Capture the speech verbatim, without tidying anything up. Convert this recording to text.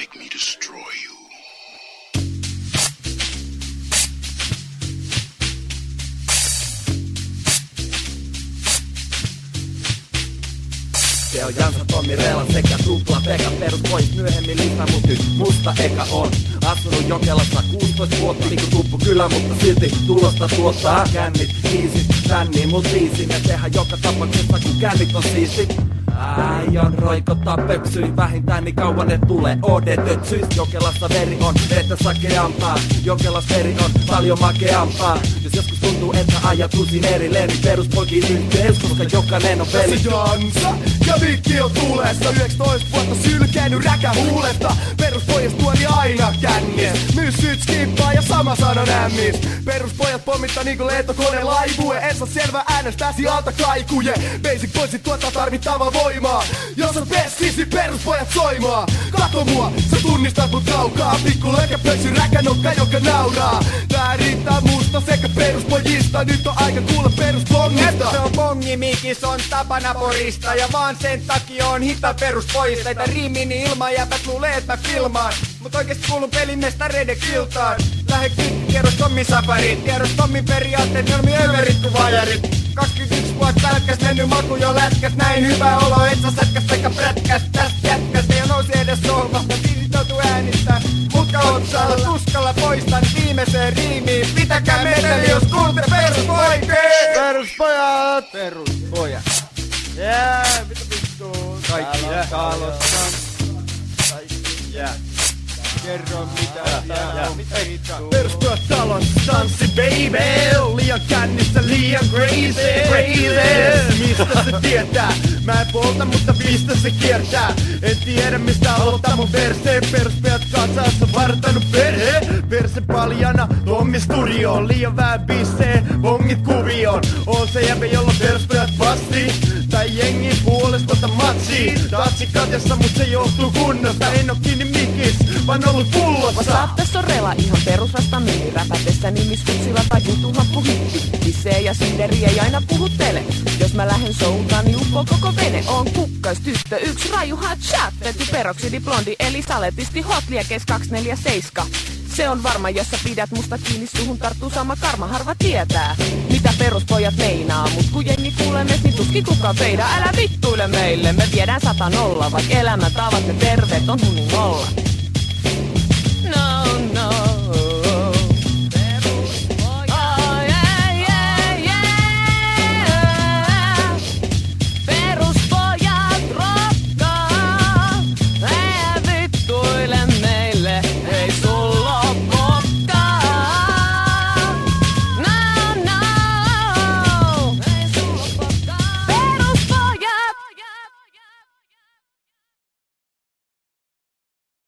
make me destroy you. Se on Jansa, Tommi, Reelan sekä Tupla Pekka. Perus pois myöhemmin lisää, mut nyt musta eka on asunut Jokelassa kuusitoista vuotta. Niinku tuppu kyllä, mutta silti tulosta tuottaa. Kännit, kiisit, tänniin mut viisin. Ja tehdään joka tapauksessa, kun kännit on siisti. Äijän roikottaa pöksyi vähintään niin kauan ne tulee odetet syys. Jokelassa veri on vettä sakeampaa. Jokelas veri on paljon makeampaa. Jos joskus tuntuu, että ajatusin erilleen, niin peruspoikin yhteys, koska jokainen on veli. Se Jansa ja Mikki on tulessa. yhdeksäntoista vuotta sylkenyt räkä huulesta. Peruspojat tuoni aina kännis. Myssyt skippaa ja sama sanon ämmis. Peruspojat pommittaa niinku lentokone laivue. En saa selvä äänestäsi alta kaikuje. Basic boysit tuottaa tarvittavaa voimaa. Jos on pessisi, peruspojat soimaa. Kato mua, sä tunnistat mut kaukaa. Pikku lökä pöksy räkänokka, joka nauraa. Tää riittää musta sekä peruspojista. Nyt on aika kuulla peruspongista. Se on bongimikis, on tapana porista. Ja vaan sen takia on hita peruspojista. Että riimini ilman jäpät luulee, et mä filmaan. Mut oikeesti kuulun pelimestareiden kiltaan. Lähe kyt, kerros Tommin safarit. Kerros Tommin periaatteet, ne on mi överit ku vajarit. kaksikymmentäyksi vuotta välkkäs, mennyt maku jo lätkäs. Näin hyvä olo, et sä sätkäs sekä prätkäs. Tästä jätkäs, ei oo nousi edes sohvasta. Viisit joutuu äänistää, mutka otsalla. Tuskalla poistan viimeiseen riimiin. Pitäkää meteli, jos kuulte peruspoikeen. Peruspojat! Peruspojat! Jää, mitä vittuu? Kaikki jää talossa. Kaikki jää. Kerro mitä jää on vittu. Peruspojat talossa tanssi baby. Liian kännissä, liian crazy. Crazy. Mistä se tietää? Mä en polta, mutta mistä se kiertää? En tiedä mistä aloittaa mun perseen. Peruspojat katsassa vartanut perhe. Perse paljana, Tommi studioon. Liian vähän bissee, bongit kuvioon. On se jäbä, jolla peruspojat vasti. Tai jengin puolesta ota matsi. Tatsi katjassa, mut se johtuu kunnosta. En oo kiinni mikis, vaan ollut pullossa. Saattas on rela ihan perusrasta meni. Räpätessä nimiskutsilla tai kutuhappu hitti. Bissee ja sinderiä ei aina puhuttele. Jos mä lähden soutaan, niin uppo koko vene. On kukkas tyttö, yks raju hot shot. Vety peroksidi blondi, eli saletisti hot liekes kaksi neljä seitsemän. Se on varma, jos sä pidät musta kiinni, suhun tarttuu sama karma, harva tietää. Mitä peruspojat meinaa, mut kun jengi kuulee meistä, niin tuskin kukaan peidä. Älä vittuile meille, me viedään sata nolla, vaik elämäntavat ne terveet on hunnin olla.